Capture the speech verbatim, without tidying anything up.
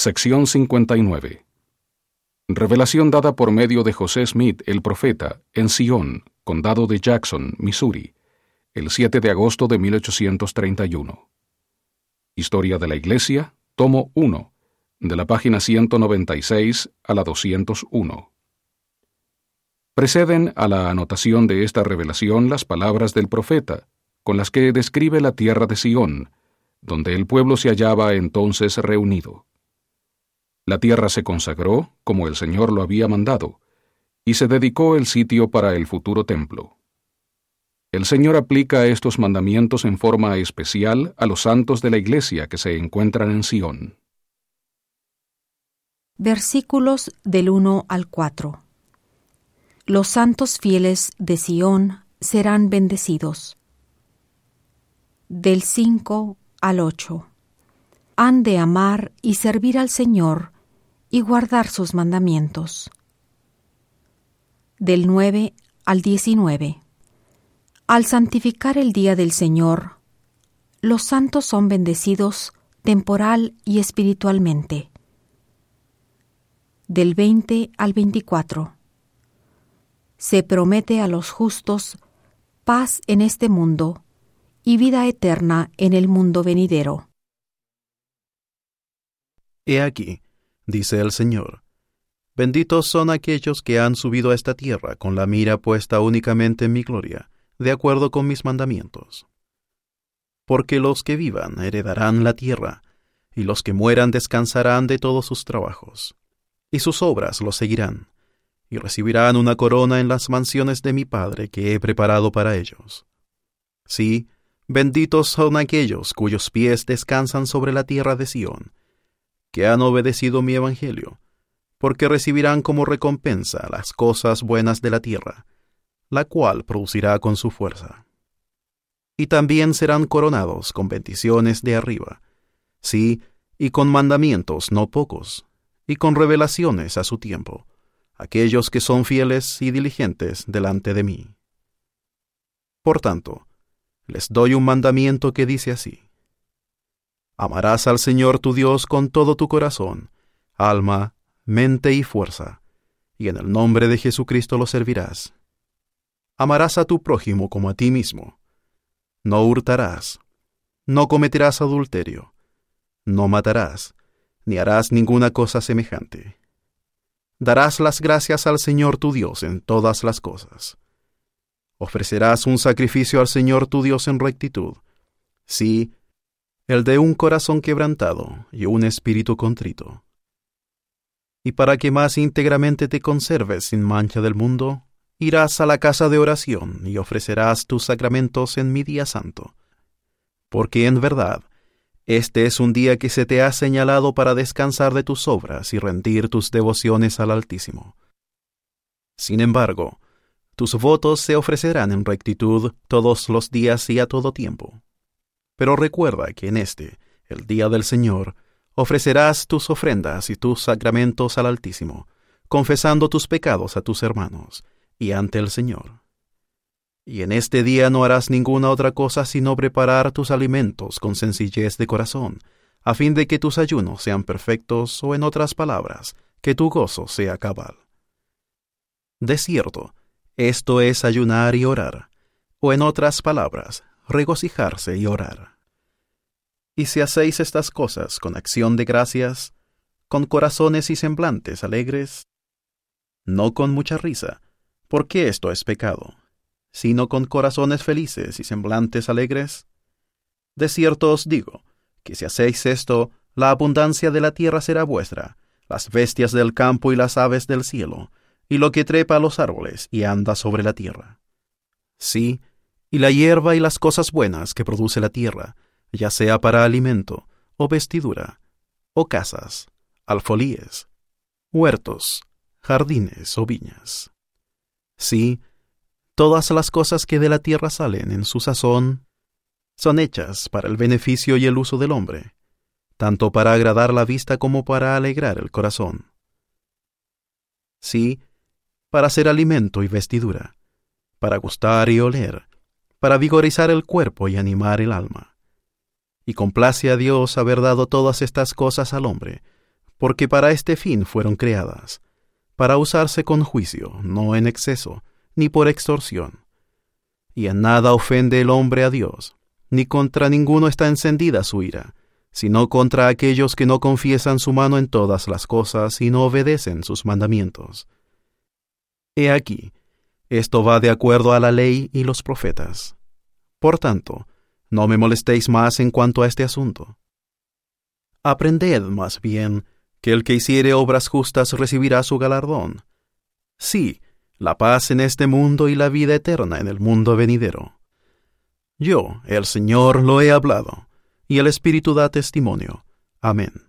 Sección cincuenta y nueve. Revelación dada por medio de José Smith, el profeta, en Sion, condado de Jackson, Missouri, el siete de agosto de mil ochocientos treinta y uno. Historia de la Iglesia, tomo uno, de la página ciento noventa y seis a la doscientos uno. Preceden a la anotación de esta revelación las palabras del profeta, con las que describe la tierra de Sion, donde el pueblo se hallaba entonces reunido. La tierra se consagró, como el Señor lo había mandado, y se dedicó el sitio para el futuro templo. El Señor aplica estos mandamientos en forma especial a los santos de la Iglesia que se encuentran en Sion. Versículos del uno al cuatro. Los santos fieles de Sion serán bendecidos. Del cinco al ocho. Han de amar y servir al Señor y guardar sus mandamientos. Del nueve al diecinueve. Al santificar el día del Señor, los santos son bendecidos temporal y espiritualmente. Del veinte al veinticuatro. Se promete a los justos paz en este mundo y vida eterna en el mundo venidero. He aquí, dice el Señor, benditos son aquellos que han subido a esta tierra con la mira puesta únicamente en mi gloria, de acuerdo con mis mandamientos. Porque los que vivan heredarán la tierra, y los que mueran descansarán de todos sus trabajos, y sus obras los seguirán, y recibirán una corona en las mansiones de mi Padre que he preparado para ellos. Sí, benditos son aquellos cuyos pies descansan sobre la tierra de Sion, que han obedecido mi evangelio, porque recibirán como recompensa las cosas buenas de la tierra, la cual producirá con su fuerza. Y también serán coronados con bendiciones de arriba, sí, y con mandamientos no pocos, y con revelaciones a su tiempo, aquellos que son fieles y diligentes delante de mí. Por tanto, les doy un mandamiento que dice así: amarás al Señor tu Dios con todo tu corazón, alma, mente y fuerza, y en el nombre de Jesucristo lo servirás. Amarás a tu prójimo como a ti mismo. No hurtarás, no cometerás adulterio, no matarás, ni harás ninguna cosa semejante. Darás las gracias al Señor tu Dios en todas las cosas. Ofrecerás un sacrificio al Señor tu Dios en rectitud, sí, el de un corazón quebrantado y un espíritu contrito. Y para que más íntegramente te conserves sin mancha del mundo, irás a la casa de oración y ofrecerás tus sacramentos en mi día santo. Porque en verdad, este es un día que se te ha señalado para descansar de tus obras y rendir tus devociones al Altísimo. Sin embargo, tus votos se ofrecerán en rectitud todos los días y a todo tiempo. Pero recuerda que en este, el día del Señor, ofrecerás tus ofrendas y tus sacramentos al Altísimo, confesando tus pecados a tus hermanos y ante el Señor. Y en este día no harás ninguna otra cosa sino preparar tus alimentos con sencillez de corazón, a fin de que tus ayunos sean perfectos, o en otras palabras, que tu gozo sea cabal. De cierto, esto es ayunar y orar, o en otras palabras, regocijarse y orar. Y si hacéis estas cosas con acción de gracias, con corazones y semblantes alegres, no con mucha risa, porque esto es pecado, sino con corazones felices y semblantes alegres, de cierto os digo, que si hacéis esto, la abundancia de la tierra será vuestra, las bestias del campo y las aves del cielo, y lo que trepa a los árboles y anda sobre la tierra. Sí, y la hierba y las cosas buenas que produce la tierra, ya sea para alimento, o vestidura, o casas, alfolíes, huertos, jardines o viñas. Sí, todas las cosas que de la tierra salen en su sazón son hechas para el beneficio y el uso del hombre, tanto para agradar la vista como para alegrar el corazón. Sí, para ser alimento y vestidura, para gustar y oler, para vigorizar el cuerpo y animar el alma. Y complace a Dios haber dado todas estas cosas al hombre, porque para este fin fueron creadas, para usarse con juicio, no en exceso, ni por extorsión. Y en nada ofende el hombre a Dios, ni contra ninguno está encendida su ira, sino contra aquellos que no confiesan su mano en todas las cosas y no obedecen sus mandamientos. He aquí, esto va de acuerdo a la ley y los profetas. Por tanto, no me molestéis más en cuanto a este asunto. Aprended más bien que el que hiciere obras justas recibirá su galardón. Sí, la paz en este mundo y la vida eterna en el mundo venidero. Yo, el Señor, lo he hablado, y el Espíritu da testimonio. Amén.